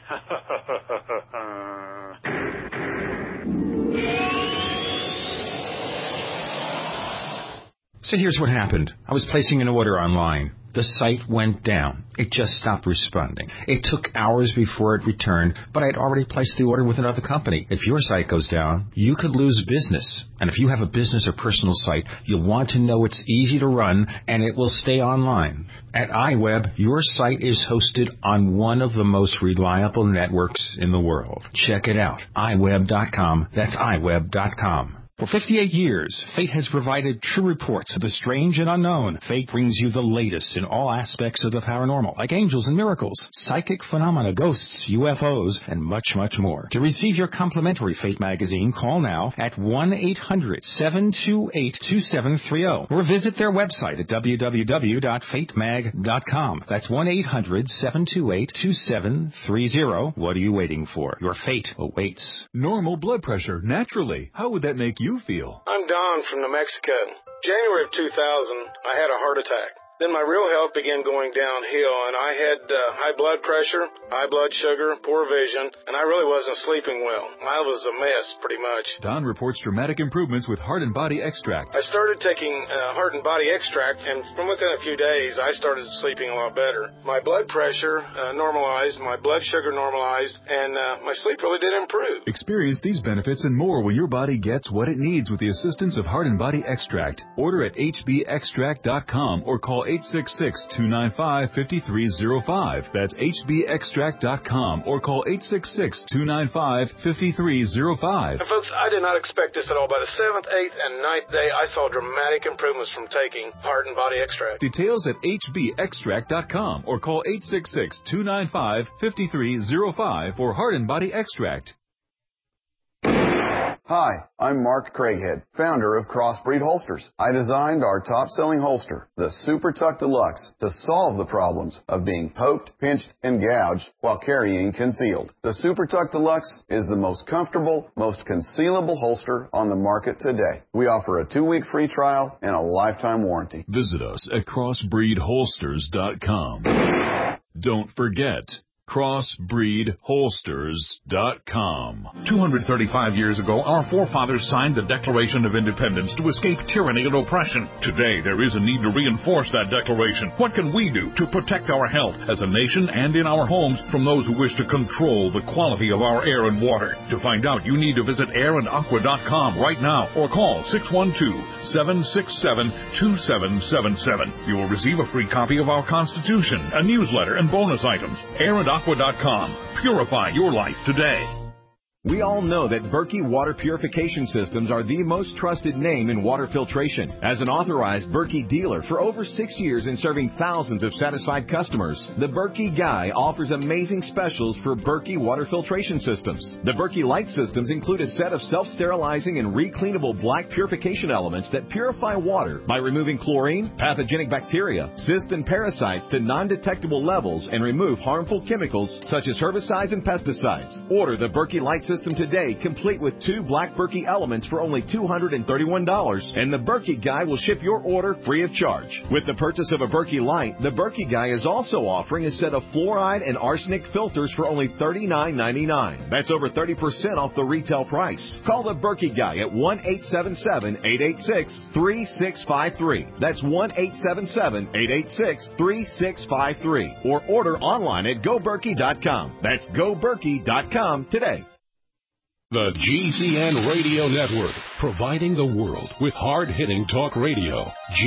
Speaker 2: So here's what happened. I was placing an order online. The site went down. It just stopped responding. It took hours before it returned, but I'd already placed the order with another company. If your site goes down, you could lose business. And if you have a business or personal site, you'll want to know it's easy to run and it will stay online. At iWeb, your site is hosted on one of the most reliable networks in the world. Check it out. iWeb.com. That's iWeb.com. For 58 years, Fate has provided true reports of the strange and unknown. Fate brings you the latest in all aspects of the paranormal, like angels and miracles, psychic phenomena, ghosts, UFOs, and much, much more. To receive your complimentary Fate magazine, call now at 1-800-728-2730 or visit their website at www.fatemag.com. That's 1-800-728-2730. What are you waiting for? Your fate awaits.
Speaker 11: Normal blood pressure, naturally. How would that make you feel?
Speaker 13: I'm Don from New Mexico. January of 2000, I had a heart attack. Then my real health began going downhill, and I had high blood pressure, high blood sugar, poor vision, and I really wasn't sleeping well. I was a mess, pretty much.
Speaker 11: Don reports dramatic improvements with Heart and Body Extract.
Speaker 13: I started taking Heart and Body Extract, and from within a few days, I started sleeping a lot better. My blood pressure normalized, my blood sugar normalized, and my sleep really did improve.
Speaker 11: Experience these benefits and more when your body gets what it needs with the assistance of Heart and Body Extract. Order at hbextract.com or call 866-295-5305. That's hbextract.com or call 866-295-5305.
Speaker 13: And folks, I did not expect this at all. By the 7th, 8th, and 9th day, I saw dramatic improvements from taking Heart and Body Extract.
Speaker 11: Details at hbextract.com or call 866-295-5305 for Heart and Body Extract.
Speaker 14: Hi, I'm Mark Craighead, founder of Crossbreed Holsters. I designed our top-selling holster, the Super Tuck Deluxe, to solve the problems of being poked, pinched, and gouged while carrying concealed. The Super Tuck Deluxe is the most comfortable, most concealable holster on the market today. We offer a 2-week free trial and a lifetime warranty.
Speaker 9: Visit us at crossbreedholsters.com. Don't forget, crossbreedholsters.com.
Speaker 15: 235 years ago, our forefathers signed the Declaration of Independence to escape tyranny and oppression. Today, there is a need to reinforce that declaration. What can we do to protect our health as a nation and in our homes from those who wish to control the quality of our air and water? To find out, you need to visit airandaqua.com right now or call 612-767-2777. You will receive a free copy of our Constitution, a newsletter, and bonus items. airandaqua.com. Purify your life today.
Speaker 8: We all know that Berkey Water Purification Systems are the most trusted name in water filtration. As an authorized Berkey dealer for over 6 years and serving thousands of satisfied customers, the Berkey Guy offers amazing specials for Berkey Water Filtration Systems. The Berkey Light Systems include a set of self-sterilizing and recleanable black purification elements that purify water by removing chlorine, pathogenic bacteria, cysts, and parasites to non-detectable levels and remove harmful chemicals such as herbicides and pesticides. Order the Berkey Light System today, complete with 2 black Berkey elements for only $231, and the Berkey Guy will ship your order free of charge. With the purchase of a Berkey Light, the Berkey Guy is also offering a set of fluoride and arsenic filters for only $39.99. That's over 30% off the retail price. Call the Berkey Guy at 1-877-886-3653. That's 1-877-886-3653. Or order online at GoBerkey.com. That's GoBerkey.com today.
Speaker 16: The GCN Radio Network, providing the world with hard-hitting talk radio.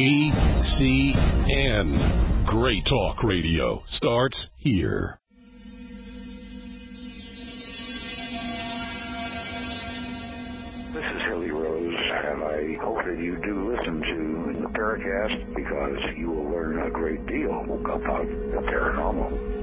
Speaker 16: GCN. Great talk radio starts here.
Speaker 17: This is Hilly Rose, and I hope that you do listen to the Paracast because you will learn a great deal about the paranormal.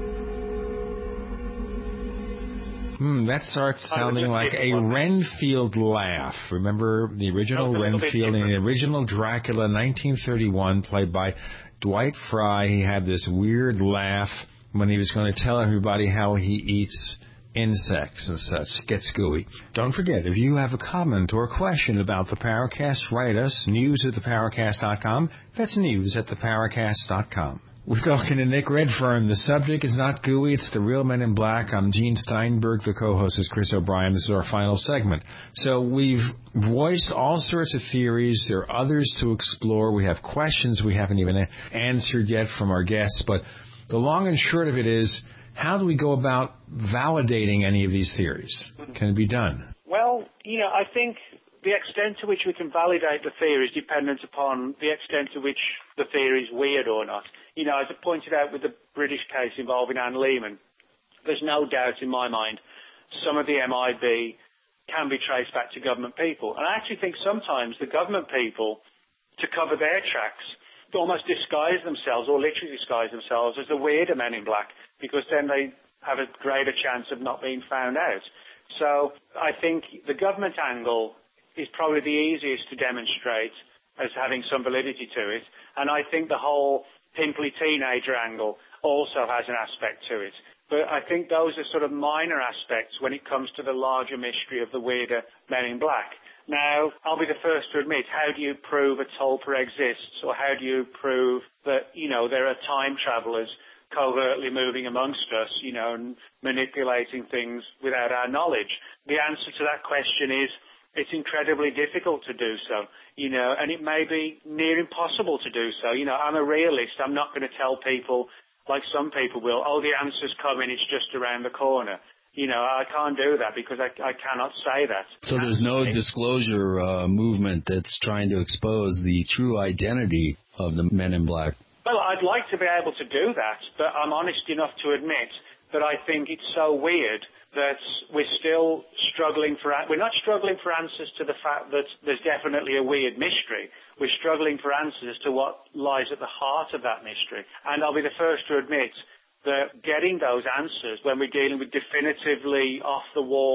Speaker 2: That starts sounding like a Renfield laugh. Remember the original Renfield in the original Dracula, 1931, played by Dwight Fry. He had this weird laugh when he was going to tell everybody how he eats insects and such. Gets gooey. Don't forget, if you have a comment or a question about the Paracast, write us, news@theparacast.com. That's news@theparacast.com. We're talking to Nick Redfern. The subject is not gooey. It's the real Men in Black. I'm Gene Steinberg. The co-host is Chris O'Brien. This is our final segment. So we've voiced all sorts of theories. There are others to explore. We have questions we haven't even answered yet from our guests. But the long and short of it is, how do we go about validating any of these theories? Can it be done?
Speaker 3: Well, I think the extent to which we can validate the theory is dependent upon the extent to which the theory is weird or not. As I pointed out with the British case involving Anne Lehman, there's no doubt in my mind some of the MIB can be traced back to government people. And I actually think sometimes the government people, to cover their tracks, almost disguise themselves or literally disguise themselves as the weirder Men in Black, because then they have a greater chance of not being found out. So I think the government angle is probably the easiest to demonstrate as having some validity to it. And I think the whole pimply teenager angle also has an aspect to it. But I think those are sort of minor aspects when it comes to the larger mystery of the weirder Men in Black. Now, I'll be the first to admit, how do you prove a tulpa exists, or how do you prove that, there are time travelers covertly moving amongst us, and manipulating things without our knowledge? The answer to that question is, it's incredibly difficult to do so, and it may be near impossible to do so. I'm a realist. I'm not going to tell people, like some people will, the answer's coming, it's just around the corner. I can't do that because I cannot say that.
Speaker 4: So there's no disclosure movement that's trying to expose the true identity of the Men in Black?
Speaker 3: Well, I'd like to be able to do that, but I'm honest enough to admit that I think it's so weird that we're still struggling we're not struggling for answers to the fact that there's definitely a weird mystery. We're struggling for answers to what lies at the heart of that mystery. And I'll be the first to admit that getting those answers when we're dealing with definitively off-the-wall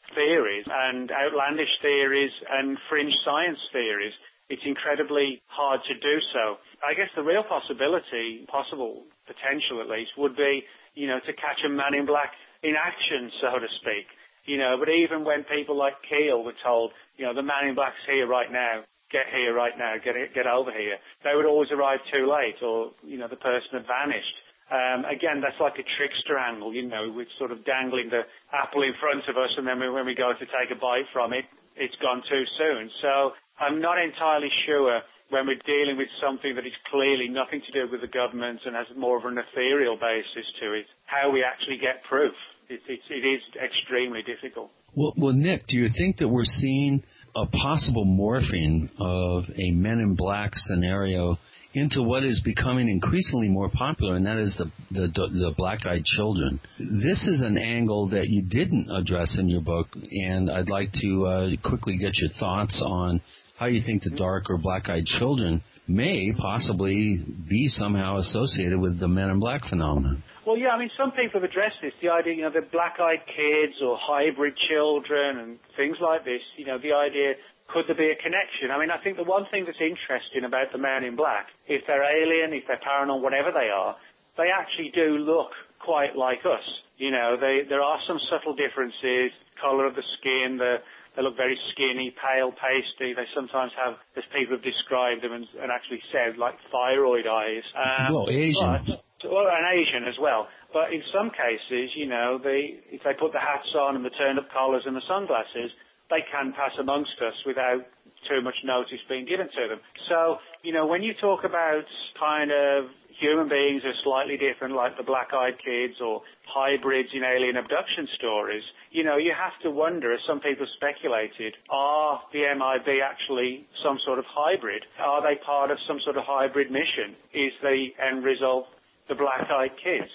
Speaker 3: theories and outlandish theories and fringe science theories, it's incredibly hard to do so. I guess the real possible potential at least, would be, to catch a man in black in action, so to speak. But even when people like Keel were told, the man in black's here right now, get here right now, get over here, they would always arrive too late, or, the person had vanished. Again, that's like a trickster angle, with sort of dangling the apple in front of us, and then when we go to take a bite from it, it's gone too soon. So I'm not entirely sure when we're dealing with something that is clearly nothing to do with the government and has more of an ethereal basis to it, how we actually get proof. It is extremely difficult.
Speaker 4: Well, Nick, do you think that we're seeing a possible morphing of a Men in Black scenario into what is becoming increasingly more popular, and that is the black-eyed children? This is an angle that you didn't address in your book, and I'd like to quickly get your thoughts on how you think the dark or black-eyed children may possibly be somehow associated with the Men in Black phenomenon.
Speaker 3: Well, yeah, some people have addressed this, the idea, the black-eyed kids or hybrid children and things like this, the idea, could there be a connection? I think the one thing that's interesting about the Man in Black, if they're alien, if they're paranormal, whatever they are, they actually do look quite like us. There are some subtle differences, colour of the skin, they look very skinny, pale, pasty. They sometimes have, as people have described them and actually said, like thyroid eyes.
Speaker 4: Asian.
Speaker 3: And Asian as well. But in some cases, if they put the hats on and the turned-up collars and the sunglasses, they can pass amongst us without too much notice being given to them. So, when you talk about kind of human beings are slightly different, like the black-eyed kids or hybrids in alien abduction stories, you have to wonder, as some people speculated, are the MIB actually some sort of hybrid? Are they part of some sort of hybrid mission? Is the end result the black-eyed kids?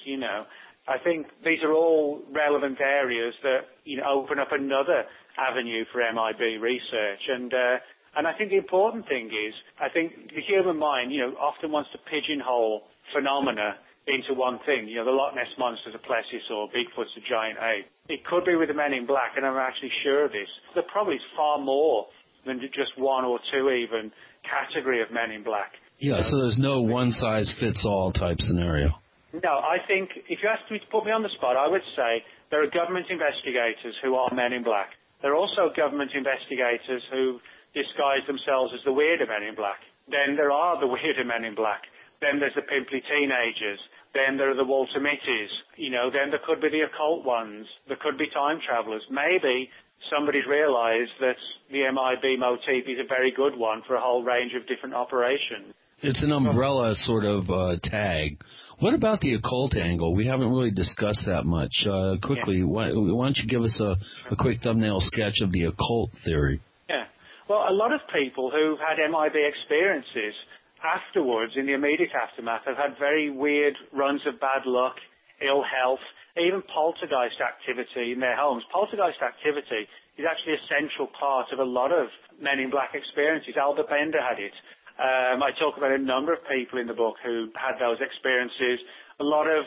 Speaker 3: I think these are all relevant areas that, open up another avenue for MIB research. And I think the important thing is, I think the human mind, often wants to pigeonhole phenomena into one thing. The Loch Ness Monster's a Plessis or Bigfoot's a giant ape. It could be with the Men in Black, and I'm actually sure of this. There probably is far more than just one or two even category of Men in Black.
Speaker 4: Yeah, so there's no one-size-fits-all type scenario.
Speaker 3: No, I think if you asked me to put me on the spot, I would say there are government investigators who are Men in Black. There are also government investigators who disguise themselves as the weirder Men in Black. Then there are the weirder Men in Black. Then there's the pimply teenagers. Then there are the Walter Mitty's. Then there could be the occult ones. There could be time travelers. Maybe somebody's realized that the MIB motif is a very good one for a whole range of different operations.
Speaker 4: It's an umbrella sort of tag. What about the occult angle? We haven't really discussed that much. Quickly, why don't you give us a quick thumbnail sketch of the occult theory?
Speaker 3: Yeah. Well, a lot of people who've had MIB experiences afterwards, in the immediate aftermath, have had very weird runs of bad luck, ill health, even poltergeist activity in their homes. Poltergeist activity is actually a central part of a lot of Men in Black experiences. Albert Bender had it. I talk about a number of people in the book who had those experiences, a lot of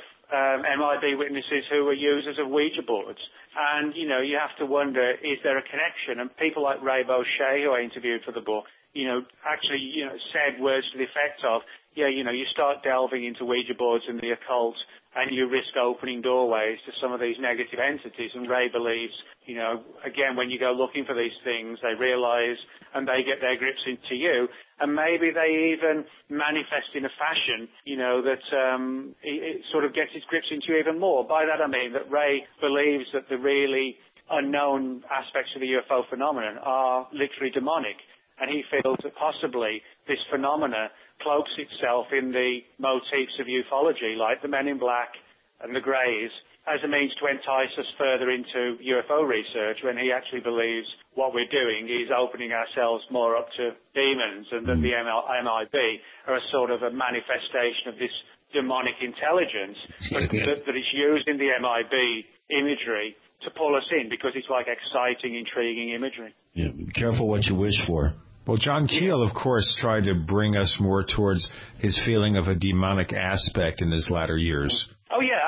Speaker 3: MIB witnesses who were users of Ouija boards. And, you have to wonder, is there a connection? And people like Ray Boucher, who I interviewed for the book, actually, said words to the effect of, you start delving into Ouija boards and the occult, and you risk opening doorways to some of these negative entities. And Ray believes, again, when you go looking for these things, they realize and they get their grips into you. And maybe they even manifest in a fashion, that it sort of gets its grips into you even more. By that I mean that Ray believes that the really unknown aspects of the UFO phenomenon are literally demonic. And he feels that possibly this phenomena cloaks itself in the motifs of ufology, like the Men in Black and the Greys, as a means to entice us further into UFO research, when he actually believes what we're doing is opening ourselves more up to demons, and that the MIB are a sort of a manifestation of this demonic intelligence that is used in the MIB imagery to pull us in, because it's like exciting, intriguing imagery.
Speaker 4: Yeah, be careful what you wish for.
Speaker 2: Well, John Keel, of course, tried to bring us more towards his feeling of a demonic aspect in his latter years.
Speaker 3: Oh, yeah,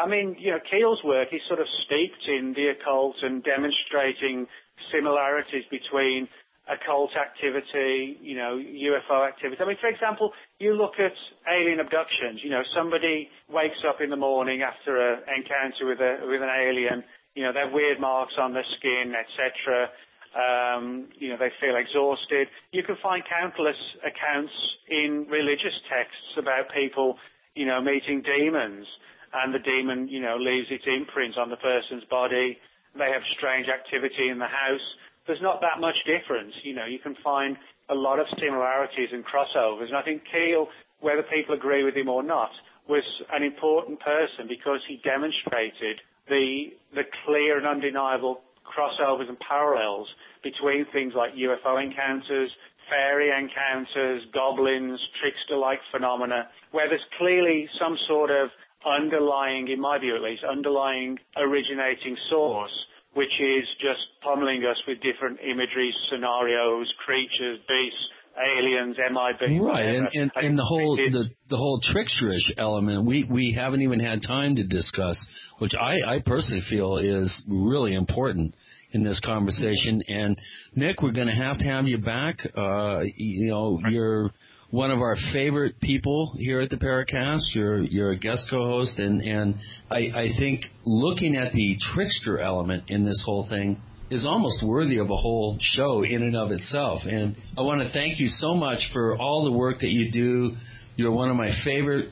Speaker 3: I mean, Keel's work is sort of steeped in the occult and demonstrating similarities between occult activity, UFO activity. I mean, for example, you look at alien abductions. Somebody wakes up in the morning after an encounter with an alien. They have weird marks on their skin, etc. They feel exhausted. You can find countless accounts in religious texts about people, meeting demons, and the demon, leaves its imprint on the person's body. They have strange activity in the house. There's not that much difference. You can find a lot of similarities and crossovers. And I think Keel, whether people agree with him or not, was an important person because he demonstrated the clear and undeniable crossovers and parallels between things like UFO encounters, fairy encounters, goblins, trickster-like phenomena, where there's clearly some sort of underlying, in my view at least, underlying originating source, which is just pummeling us with different imagery, scenarios, creatures, beasts, aliens, MIB.
Speaker 4: Right, and the whole tricksterish element, we haven't even had time to discuss, which I personally feel is really important in this conversation. And Nick, we're going to have you back. You're one of our favorite people here at the Paracast. You're a guest co-host, and I think looking at the trickster element in this whole thing is almost worthy of a whole show in and of itself. And I want to thank you so much for all the work that you do. You're one of my favorite,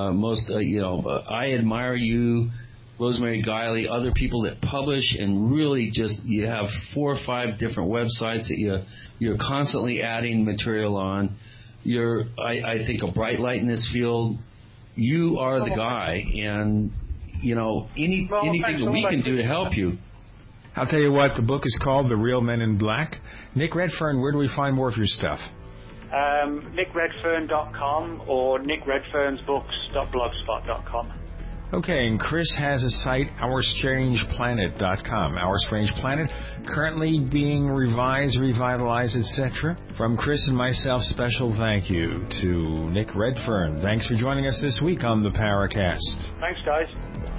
Speaker 4: I admire you, Rosemary Guiley, other people that publish, and really just you have 4 or 5 different websites that you're constantly adding material on. You're, I think, a bright light in this field. You are the guy, and anything that we can do to help you.
Speaker 2: I'll tell you what, the book is called The Real Men in Black. Nick Redfern, where do we find more of your stuff?
Speaker 3: NickRedfern.com or NickRedfernsBooks.blogspot.com.
Speaker 2: Okay, and Chris has a site, OurStrangePlanet.com. Our Strange Planet, currently being revised, revitalized, etc. From Chris and myself, special thank you to Nick Redfern. Thanks for joining us this week on the Paracast.
Speaker 3: Thanks, guys.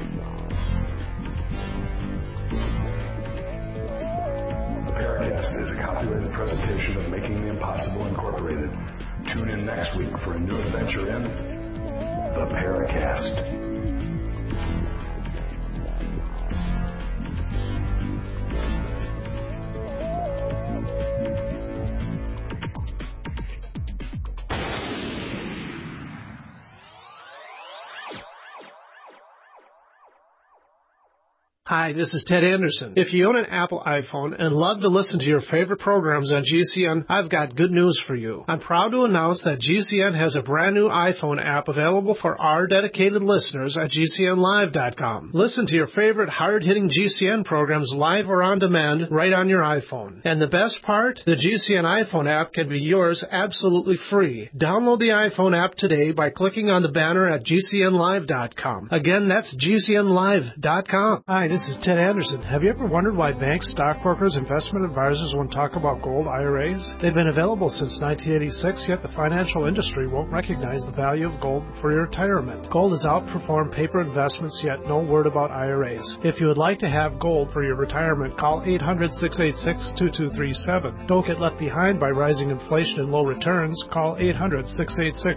Speaker 18: The Paracast is a copyrighted presentation of Making the Impossible Incorporated. Tune in next week for a new adventure in the Paracast.
Speaker 7: Hi, this is Ted Anderson. If you own an Apple iPhone and love to listen to your favorite programs on GCN, I've got good news for you. I'm proud to announce that GCN has a brand new iPhone app available for our dedicated listeners at GCNlive.com. Listen to your favorite hard-hitting GCN programs live or on demand right on your iPhone. And the best part? The GCN iPhone app can be yours absolutely free. Download the iPhone app today by clicking on the banner at GCNlive.com. Again, that's GCNlive.com. Hi, this is Ted Anderson. Have you ever wondered why banks, stockbrokers, investment advisors won't talk about gold IRAs? They've been available since 1986, yet the financial industry won't recognize the value of gold for your retirement. Gold has outperformed paper investments, yet no word about IRAs. If you would like to have gold for your retirement, call 800-686-2237. Don't get left behind by rising inflation and low returns. Call 800-686